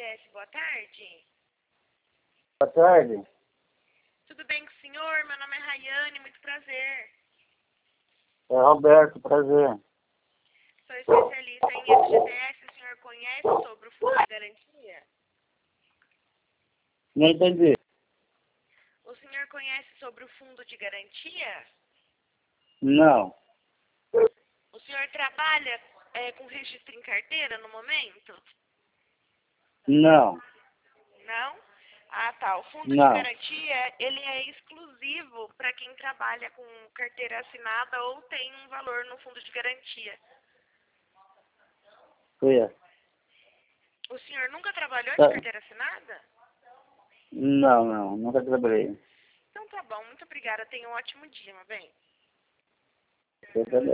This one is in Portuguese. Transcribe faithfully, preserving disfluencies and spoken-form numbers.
S, boa tarde. Boa tarde. Tudo bem com o senhor? Meu nome é Rayane, muito prazer. É Roberto, prazer. Sou especialista em F G T S, o senhor conhece sobre o fundo de garantia? Não entendi. O senhor conhece sobre o fundo de garantia? Não. O senhor trabalha é, com registro em carteira no momento? Não. Não? Ah, tá. O fundo Não. de garantia, ele é exclusivo para quem trabalha com carteira assinada ou tem um valor no fundo de garantia. É. O senhor nunca trabalhou de Tá. carteira assinada? Não, não. Nunca trabalhei. Então tá bom. Muito obrigada. Tenha um ótimo dia, meu bem. Você também.